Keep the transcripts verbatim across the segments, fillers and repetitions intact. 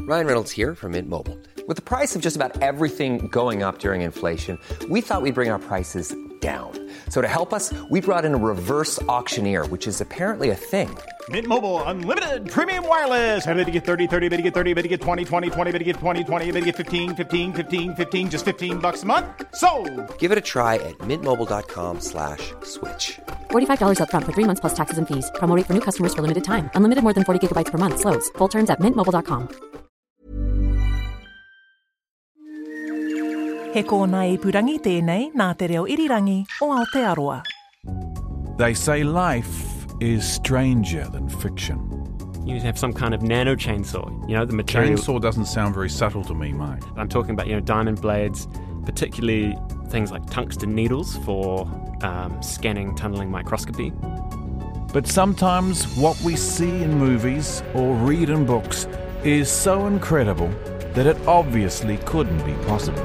Ryan Reynolds here from Mint Mobile. With the price of just about everything going up during inflation, we thought we'd bring our prices down. So to help us, we brought in a reverse auctioneer, which is apparently a thing. Mint Mobile Unlimited Premium Wireless. How to get thirty, thirty, how to get thirty, how to get twenty, twenty, twenty, how to get twenty, twenty, how to get fifteen, fifteen, fifteen, fifteen, just fifteen bucks a month? Sold! Give it a try at mintmobile.com slash switch. forty-five dollars up front for three months plus taxes and fees. Promo rate for new customers for limited time. Unlimited more than forty gigabytes per month. Slows full terms at mint mobile dot com. He kōna ipurangi tēnei nā te reo irirangi o Aotearoa. They say life is stranger than fiction. You have some kind of nano chainsaw, you know, the material... Chainsaw doesn't sound very subtle to me, Mike. I'm talking about, you know, diamond blades, particularly things like tungsten needles for um, scanning, tunneling microscopy. But sometimes what we see in movies or read in books is so incredible that it obviously couldn't be possible.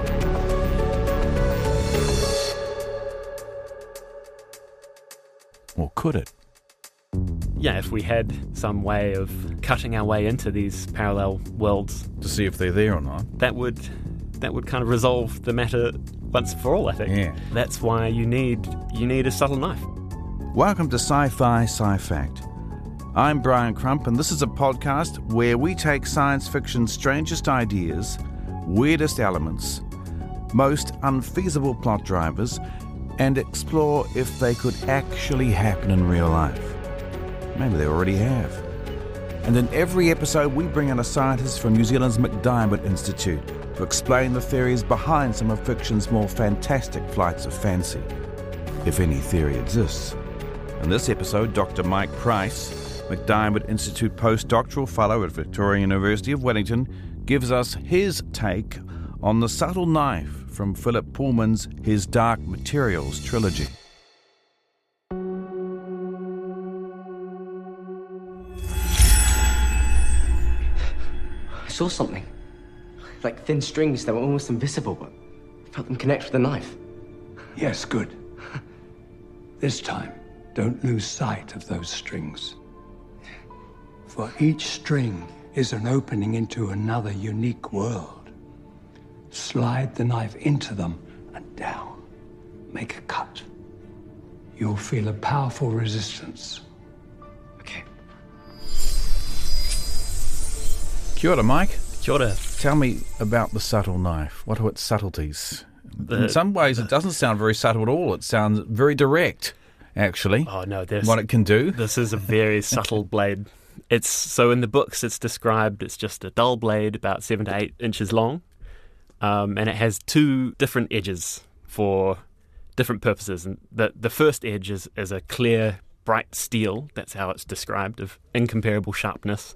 Or could it? Yeah, if we had some way of cutting our way into these parallel worlds to see if they're there or not, that would that would kind of resolve the matter once and for all, I think. Yeah. That's why you need you need a subtle knife. Welcome to Sci-Fi Sci-Fact. I'm Brian Crump, and this is a podcast where we take science fiction's strangest ideas, weirdest elements, most unfeasible plot drivers, and explore if they could actually happen in real life. Maybe they already have. And in every episode, we bring in a scientist from New Zealand's MacDiarmid Institute to explain the theories behind some of fiction's more fantastic flights of fancy, if any theory exists. In this episode, Doctor Mike Price, MacDiarmid Institute postdoctoral fellow at Victoria University of Wellington, gives us his take on the subtle knife from Philip Pullman's His Dark Materials trilogy. I saw something. Like thin strings that were almost invisible, but I felt them connect with the knife. Yes, good. This time, don't lose sight of those strings. For each string is an opening into another unique world. Slide the knife into them and down. Make a cut. You'll feel a powerful resistance. Okay. Kia ora, Mike. Kia ora. Tell me about the subtle knife. What are its subtleties? The, In some ways, it doesn't sound very subtle at all. It sounds very direct, actually. Oh, no. There's, what it can do. This is a very subtle blade. It's so in the books, it's described, it's just a dull blade about seven to eight inches long. Um, and it has two different edges for different purposes. And the, the first edge is, is a clear, bright steel. That's how it's described, of incomparable sharpness.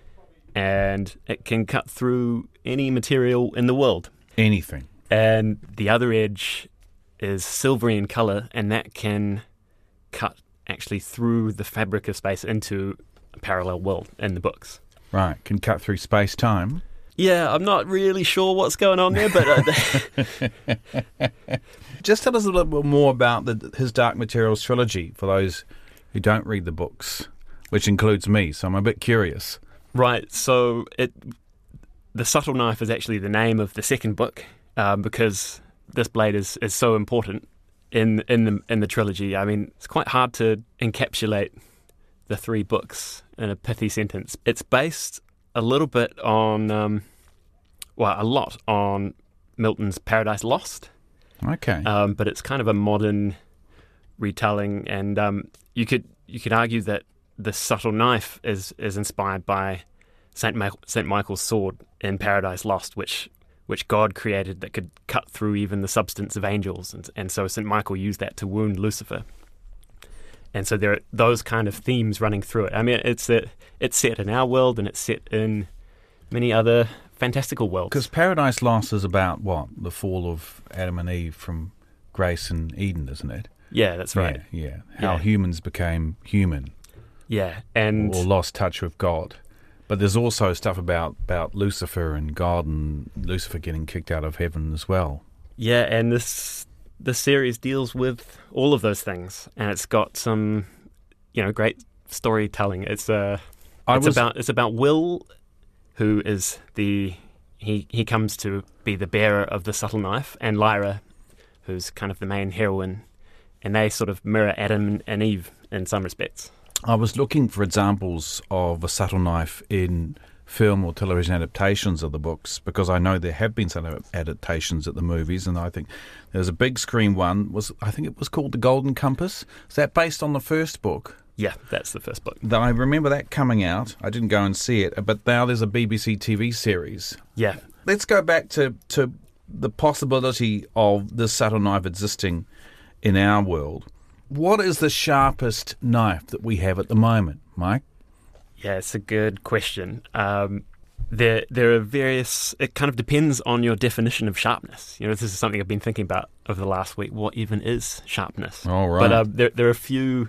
And it can cut through any material in the world. Anything. And the other edge is silvery in colour, and that can cut actually through the fabric of space into a parallel world in the books. Right, can cut through space-time. Yeah, I'm not really sure what's going on there, but... Uh, Just tell us a little bit more about the, his Dark Materials trilogy for those who don't read the books, which includes me, so I'm a bit curious. Right, so it, the subtle knife is actually the name of the second book, um, because this blade is, is so important in in the in the trilogy. I mean, it's quite hard to encapsulate the three books in a pithy sentence. It's based a little bit on, um, well, a lot on Milton's Paradise Lost. Okay. Um, but it's kind of a modern retelling, and um, you could you could argue that the subtle knife is is inspired by Saint Ma- Saint Michael's sword in Paradise Lost, which which God created that could cut through even the substance of angels, and and so Saint Michael used that to wound Lucifer. And so there are those kind of themes running through it. I mean, it's a, it's set in our world, and it's set in many other fantastical worlds. Because Paradise Lost is about, what, the fall of Adam and Eve from grace in Eden, isn't it? Yeah, that's right. Yeah, yeah. How Yeah. humans became human. Yeah, and... Or lost touch with God. But there's also stuff about, about Lucifer and God and Lucifer getting kicked out of heaven as well. Yeah, and this this series deals with all of those things, and it's got some, you know, great storytelling. It's uh, I it's was- about it's about Will, who is the he he comes to be the bearer of the subtle knife, and Lyra, who's kind of the main heroine, and they sort of mirror Adam and Eve in some respects. I was looking for examples of a subtle knife in film or television adaptations of the books, because I know there have been some adaptations at the movies, and I think there's a big screen one. Was I think it was called The Golden Compass. Is that based on the first book? Yeah, that's the first book. I remember that coming out. I didn't go and see it, but now there's a B B C T V series. Yeah. Let's go back to, to the possibility of this subtle knife existing in our world. What is the sharpest knife that we have at the moment, Mike? Yeah, it's a good question. Um, there, there are various. It kind of depends on your definition of sharpness. You know, this is something I've been thinking about over the last week. What even is sharpness? All right. But uh, there, there are a few,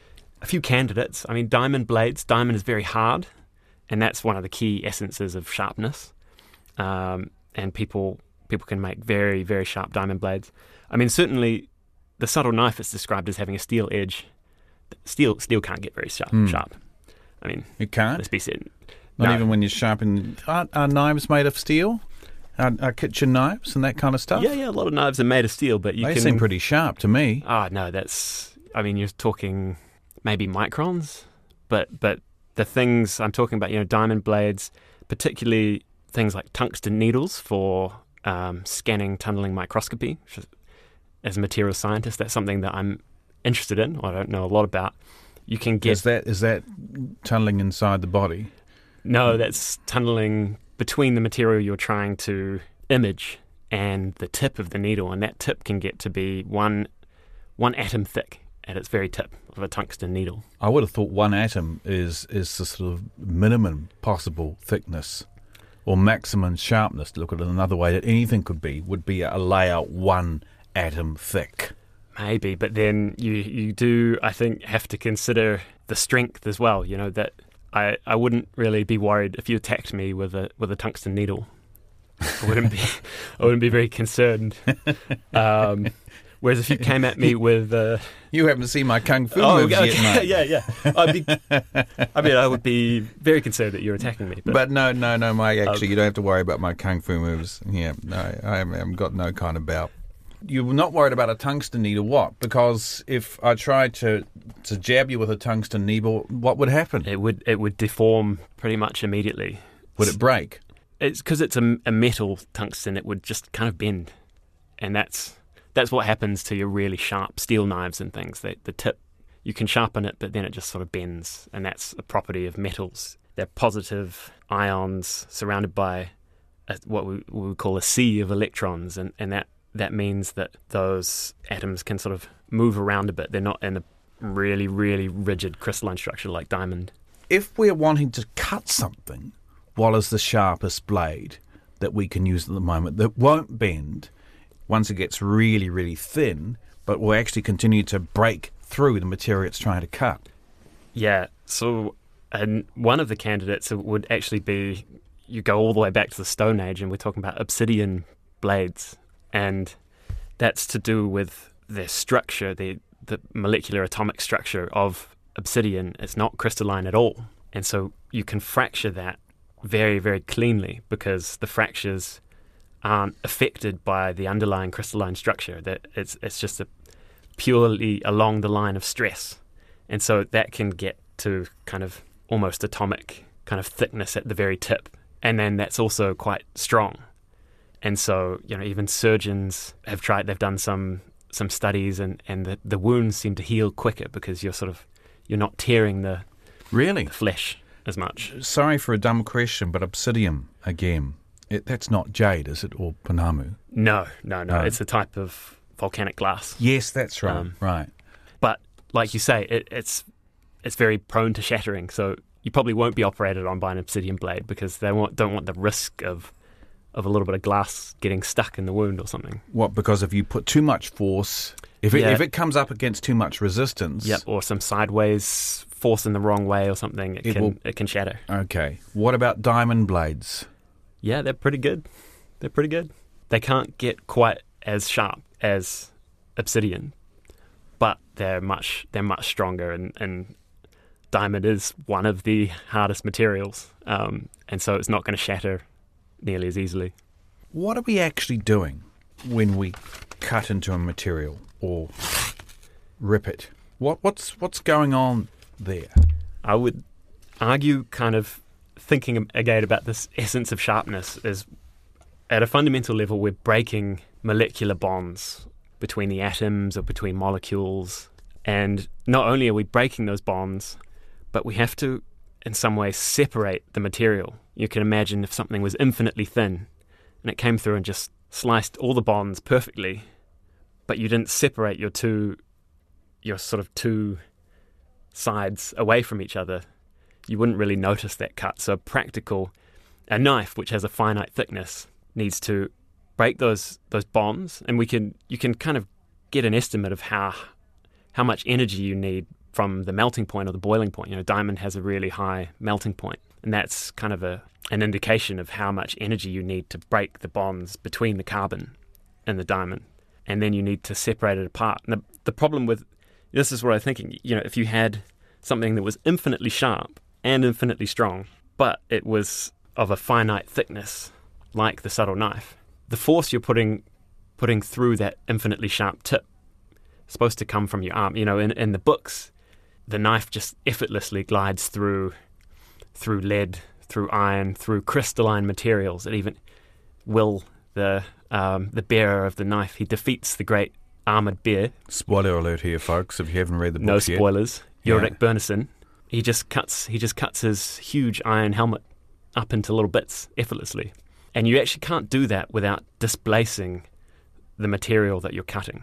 a few candidates. I mean, diamond blades. Diamond is very hard, and that's one of the key essences of sharpness. Um, and people, people can make very, very sharp diamond blades. I mean, certainly, the subtle knife is described as having a steel edge. Steel, steel can't get very sharp. Mm. Sharp. I mean, it can't. Let's be said. Not no. even when you're sharpening. Are, are knives made of steel? Are, are kitchen knives and that kind of stuff? Yeah, yeah. A lot of knives are made of steel, but you they can. seem pretty sharp to me. Ah, oh, no, that's. I mean, you're talking maybe microns, but but the things I'm talking about, you know, diamond blades, particularly things like tungsten needles for um, scanning tunneling microscopy. Which is, as a material scientist, that's something that I'm interested in. Or I don't know a lot about. You can get is that is that tunneling inside the body? No, that's tunneling between the material you're trying to image and the tip of the needle, and that tip can get to be one one atom thick at its very tip of a tungsten needle. I would have thought one atom is is the sort of minimum possible thickness or maximum sharpness. To look at it another way, that anything could be would be a layer one atom thick. Maybe, but then you, you do, I think, have to consider the strength as well. You know, that I, I wouldn't really be worried if you attacked me with a with a tungsten needle. I wouldn't be I wouldn't be very concerned. Um, whereas if you came at me with uh, you haven't seen my kung fu oh, moves okay, yet, mate. yeah, yeah. I'd be, I mean, I would be very concerned that you're attacking me. But, but no, no, no, Mike. Actually, um, you don't have to worry about my kung fu moves. Yeah, no, I haven't got no kind of bout. You're not worried about a tungsten needle, what? Because if I tried to, to jab you with a tungsten needle, what would happen? It would it would deform pretty much immediately. Would it break? It's because it's a, a metal tungsten. It would just kind of bend, and that's that's what happens to your really sharp steel knives and things. They, the tip, you can sharpen it, but then it just sort of bends, and that's a property of metals. They're positive ions surrounded by a, what we, we would call a sea of electrons, and, and that. That means that those atoms can sort of move around a bit. They're not in a really, really rigid crystalline structure like diamond. If we're wanting to cut something, what is the sharpest blade that we can use at the moment that won't bend once it gets really, really thin, but will actually continue to break through the material it's trying to cut? Yeah, so and one of the candidates would actually be, you go all the way back to the Stone Age, and we're talking about obsidian blades. And that's to do with the structure, the the molecular atomic structure of obsidian. It's not crystalline at all. And so you can fracture that very, very cleanly because the fractures aren't affected by the underlying crystalline structure. That it's it's just a purely along the line of stress. And so that can get to kind of almost atomic kind of thickness at the very tip. And then that's also quite strong. And so, you know, even surgeons have tried, they've done some some studies, and, and the, the wounds seem to heal quicker because you're sort of, you're not tearing the, really? the flesh as much. Sorry for a dumb question, but obsidian, again, it, that's not jade, is it, or panamu? No, no, no, No. It's a type of volcanic glass. Yes, that's right, Um, right. But like you say, it, it's it's very prone to shattering. So you probably won't be operated on by an obsidian blade because they won't, don't want the risk of of a little bit of glass getting stuck in the wound or something. What, because if you put too much force, if it, Yeah. if it comes up against too much resistance... Yep, or some sideways force in the wrong way or something, it, It can will- it can shatter. Okay. What about diamond blades? Yeah, they're pretty good. They're pretty good. They can't get quite as sharp as obsidian, but they're much they're much stronger and, and diamond is one of the hardest materials, um, and so it's not going to shatter nearly as easily. What are we actually doing when we cut into a material or rip it? What what's what's going on there? I would argue, kind of thinking again about this essence of sharpness, is at a fundamental level we're breaking molecular bonds between the atoms or between molecules. And not only are we breaking those bonds, but we have to, in some way, separate the material. You can imagine if something was infinitely thin and it came through and just sliced all the bonds perfectly, but you didn't separate your two, your sort of two sides away from each other, you wouldn't really notice that cut. So practical, a knife which has a finite thickness needs to break those those bonds, and we can you can kind of get an estimate of how how much energy you need from the melting point or the boiling point. You know, diamond has a really high melting point, and that's kind of a an indication of how much energy you need to break the bonds between the carbon and the diamond. And then you need to separate it apart. And the, the problem with this is what I'm thinking, you know, if you had something that was infinitely sharp and infinitely strong, but it was of a finite thickness, like the subtle knife, the force you're putting putting through that infinitely sharp tip is supposed to come from your arm. You know, in, in the books, the knife just effortlessly glides through through lead, through iron, through crystalline materials. It even Will, the um, the bearer of the knife, he defeats the great armoured bear. Spoiler alert here, folks, if you haven't read the book No yet. spoilers. Yeah. Ulrich Bernison. He just cuts he just cuts his huge iron helmet up into little bits effortlessly. And you actually can't do that without displacing the material that you're cutting.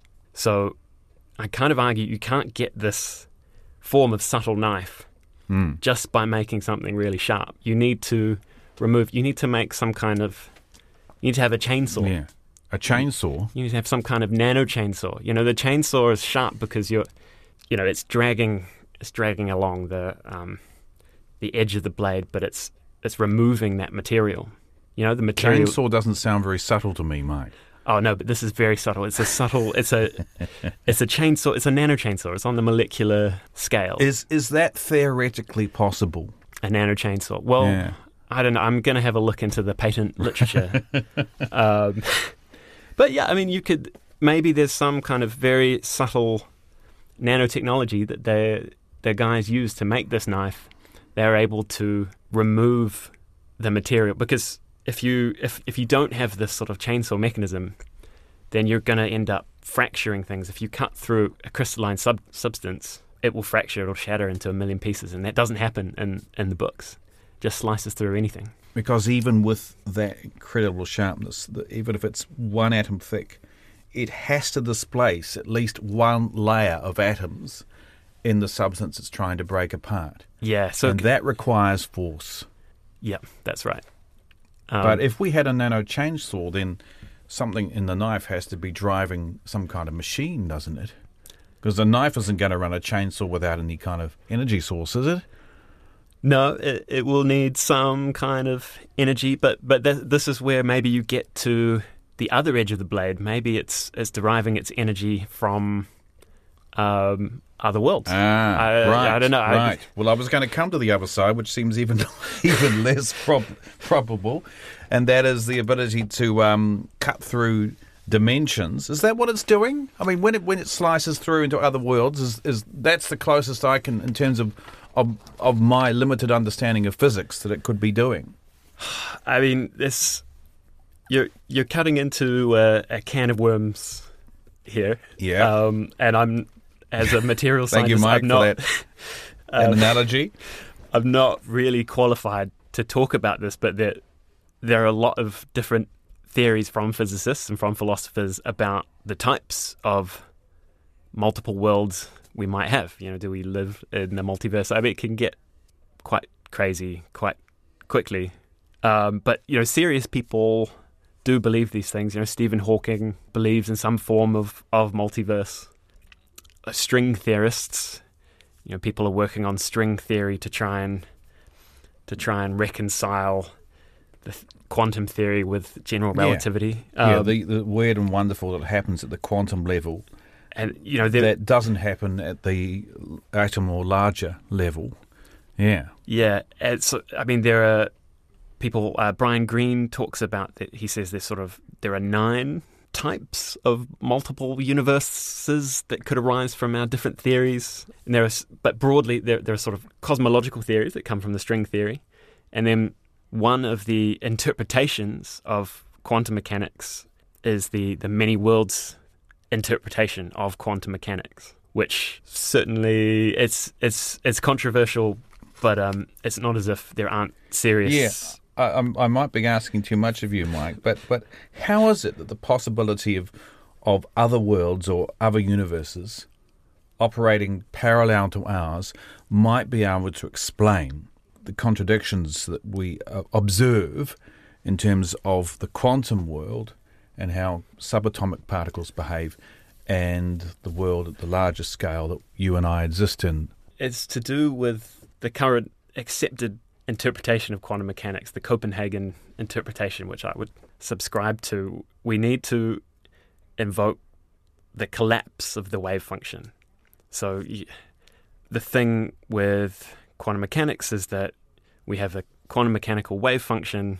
So I kind of argue you can't get this form of subtle knife mm. just by making something really sharp. You need to remove, you need to make some kind of, you need to have a chainsaw. Yeah, a chainsaw. You need to have some kind of nano chainsaw. You know, the chainsaw is sharp because you're, you know, it's dragging, it's dragging along the um, the edge of the blade, but it's it's removing that material. You know, the material. Chainsaw doesn't sound very subtle to me, Mike. Oh no, but this is very subtle. It's a subtle. It's a, it's a chainsaw. It's a nano chainsaw. It's on the molecular scale. Is is that theoretically possible? A nano chainsaw. Well, Yeah. I don't know. I'm going to have a look into the patent literature. um, but yeah, I mean, you could maybe there's some kind of very subtle nanotechnology that they their guys use to make this knife. They're able to remove the material because. If you if, if you don't have this sort of chainsaw mechanism, then you're going to end up fracturing things. If you cut through a crystalline sub- substance, it will fracture, it'll shatter into a million pieces, and that doesn't happen in, in the books. It just slices through anything. Because even with that incredible sharpness, the, even if it's one atom thick, it has to displace at least one layer of atoms in the substance it's trying to break apart. Yeah, so and that requires force. Yeah, that's right. Um, But if we had a nano chainsaw, then something in the knife has to be driving some kind of machine, doesn't it? Because the knife isn't going to run a chainsaw without any kind of energy source, is it? No, it, it will need some kind of energy, but but th- this is where maybe you get to the other edge of the blade. Maybe it's it's deriving its energy from um, other worlds. Ah, I, right. I don't know. Right. I, well, I was going to come to the other side, which seems even even less prob- probable, and that is the ability to um, cut through dimensions. Is that what it's doing? I mean, when it when it slices through into other worlds, is is that's the closest I can in terms of of, of my limited understanding of physics that it could be doing. I mean, this you're you're cutting into a, a can of worms here. Yeah. Um, and I'm as a material Thank scientist, you, Mike, I'm not, for that an analogy. I'm not really qualified to talk about this, but there there are a lot of different theories from physicists and from philosophers about the types of multiple worlds we might have. You know, do we live in a multiverse? I mean, it can get quite crazy quite quickly. Um, but, you know, serious people do believe these things. You know, Stephen Hawking believes in some form of, of multiverse. Uh, string theorists, you know, people are working on string theory to try and to try and reconcile the th- quantum theory with general relativity. Yeah, Um, the, the weird and wonderful that happens at the quantum level and you know there- that doesn't happen at the atom or larger level. Yeah, yeah. It's, I mean, there are people. Uh, Brian Greene talks about that. He says there's sort of there are nine types of multiple universes that could arise from our different theories. And there are, but broadly, there there are sort of cosmological theories that come from the string theory, and then one of the interpretations of quantum mechanics is the the many worlds interpretation of quantum mechanics, which certainly it's it's it's controversial, but um, it's not as if there aren't serious. Yeah. I, I might be asking too much of you, Mike, but but how is it that the possibility of of other worlds or other universes operating parallel to ours might be able to explain the contradictions that we uh, observe in terms of the quantum world and how subatomic particles behave and the world at the larger scale that you and I exist in? It's to do with the current accepted interpretation of quantum mechanics, the Copenhagen interpretation, which I would subscribe to. We need to invoke the collapse of the wave function. So you, the thing with quantum mechanics is that we have a quantum mechanical wave function,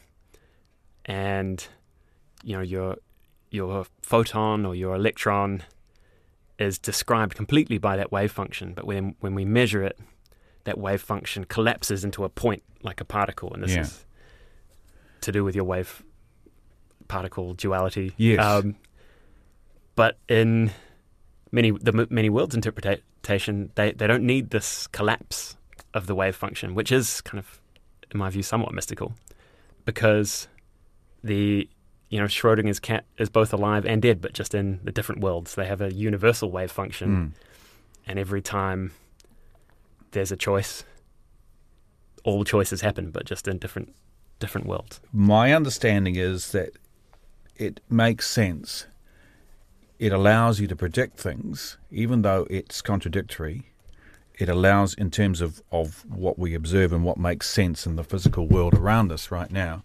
and you know your your photon or your electron is described completely by that wave function. But when when we measure it, that wave function collapses into a point like a particle, and this yeah. is to do with your wave particle duality. Yes. Um, but in many the many worlds interpretation, they, they don't need this collapse of the wave function, which is kind of, in my view, somewhat mystical, because the you know Schrodinger's cat is both alive and dead, but just in the different worlds. They have a universal wave function, mm. and every time there's a choice, all choices happen, but just in different different worlds. My understanding is that it makes sense. It allows you to predict things, even though it's contradictory. It allows, in terms of, of what we observe and what makes sense in the physical world around us right now,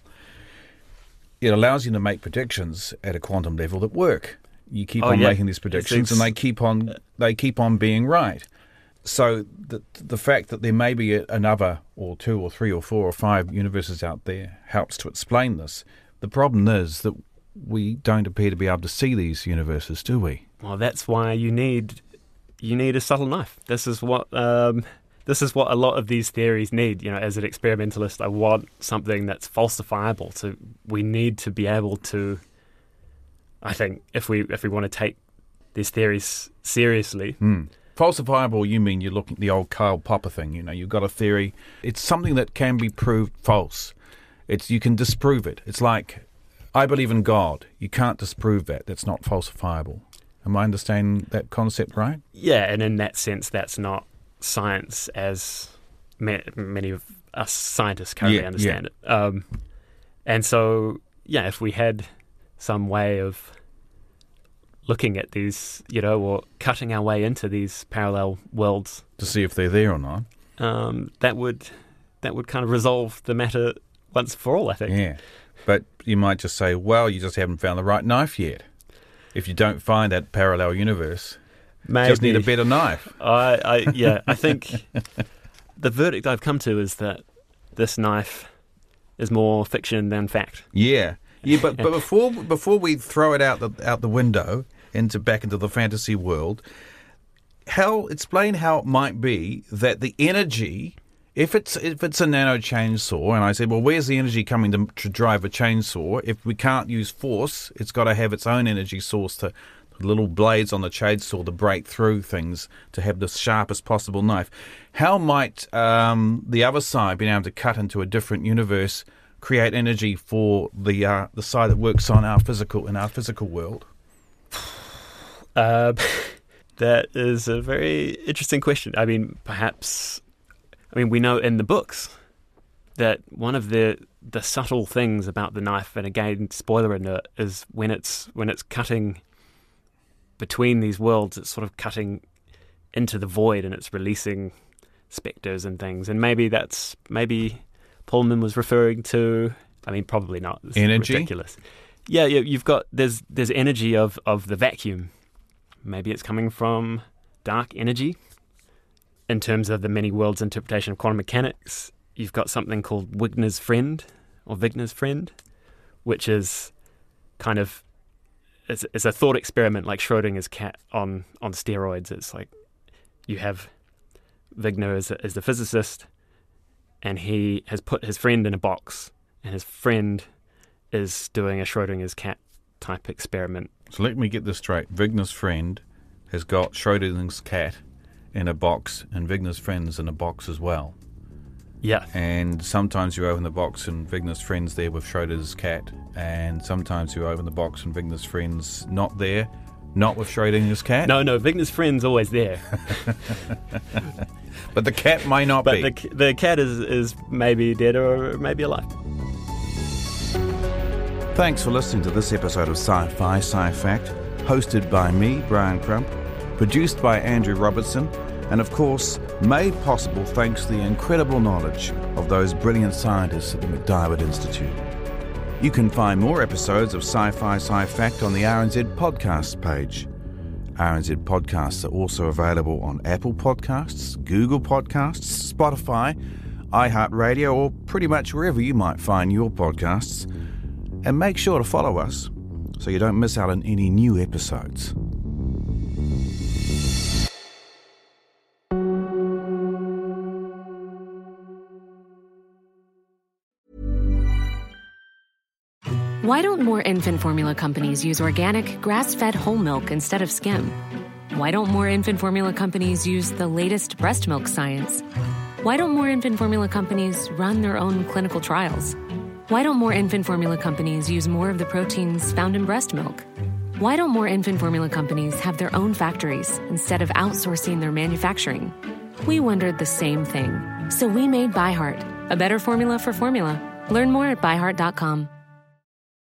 it allows you to make predictions at a quantum level that work. You keep oh, on yeah. making these predictions, it's, and they keep on they keep on being right. So the the fact that there may be another or two or three or four or five universes out there helps to explain this. The problem is that we don't appear to be able to see these universes, do we? Well, that's why you need you need a subtle knife. This is what um, this is what a lot of these theories need. You know, as an experimentalist, I want something that's falsifiable. So we need to be able to. I think if we if we want to take these theories seriously. Mm. Falsifiable, you mean you're looking at the old Karl Popper thing, you know, you've got a theory. It's something that can be proved false. It's you can disprove it. It's like, I believe in God. You can't disprove that. That's not falsifiable. Am I understanding that concept right? Yeah, and in that sense, that's not science as ma- many of us scientists currently yeah, understand yeah. it. Um, and so, yeah, if we had some way of looking at these, you know, or cutting our way into these parallel worlds to see if they're there or not, um, that would that would kind of resolve the matter once for all, I think. Yeah, but you might just say, well, you just haven't found the right knife yet. If you don't find that parallel universe, Maybe. just need a better knife. I, I yeah, I think the verdict I've come to is that this knife is more fiction than fact. Yeah, yeah, but but before before we throw it out the out the window into back into the fantasy world, how explain how it might be that the energy, if it's if it's a nano chainsaw, and I said, well, where's the energy coming to, to drive a chainsaw? If we can't use force, it's got to have its own energy source to little blades on the chainsaw to break through things to have the sharpest possible knife. How might um, the other side, being able to cut into a different universe, create energy for the uh, the side that works on our physical in our physical world? Uh, that is a very interesting question. I mean, perhaps, I mean, we know in the books that one of the the subtle things about the knife, and again, spoiler alert, is when it's when it's cutting between these worlds, it's sort of cutting into the void and it's releasing spectres and things. And maybe that's maybe Pullman was referring to. I mean, probably not. It's energy, ridiculous. Yeah, yeah. You've got there's there's energy of of the vacuum. maybe it's coming from dark energy. In terms of the many worlds interpretation of quantum mechanics, you've got something called Wigner's friend, or Wigner's friend, which is kind of, it's, it's a thought experiment like Schrodinger's cat on, on steroids. It's like you have Wigner as, a, as the physicist, and he has put his friend in a box, and his friend is doing a Schrodinger's cat type experiment. So let me get this straight. Wigner's friend has got Schrodinger's cat in a box, and Wigner's friend's in a box as well. Yeah. And sometimes you open the box and Wigner's friend's there with Schrodinger's cat, and sometimes you open the box and Wigner's friend's not there, not with Schrodinger's cat. No, no, Wigner's friend's always there. But the cat may not but be. But the, the cat is, is maybe dead or maybe alive. Thanks for listening to this episode of Sci-Fi Sci-Fact, hosted by me, Brian Crump, produced by Andrew Robertson, and of course, made possible thanks to the incredible knowledge of those brilliant scientists at the MacDiarmid Institute. You can find more episodes of Sci-Fi Sci-Fact on the R N Z Podcasts page. R N Z Podcasts are also available on Apple Podcasts, Google Podcasts, Spotify, iHeartRadio, or pretty much wherever you might find your podcasts. And make sure to follow us so you don't miss out on any new episodes. Why don't more infant formula companies use organic, grass-fed whole milk instead of skim? Why don't more infant formula companies use the latest breast milk science? Why don't more infant formula companies run their own clinical trials? Why don't more infant formula companies use more of the proteins found in breast milk? Why don't more infant formula companies have their own factories instead of outsourcing their manufacturing? We wondered the same thing. So we made ByHeart, a better formula for formula. Learn more at by heart dot com.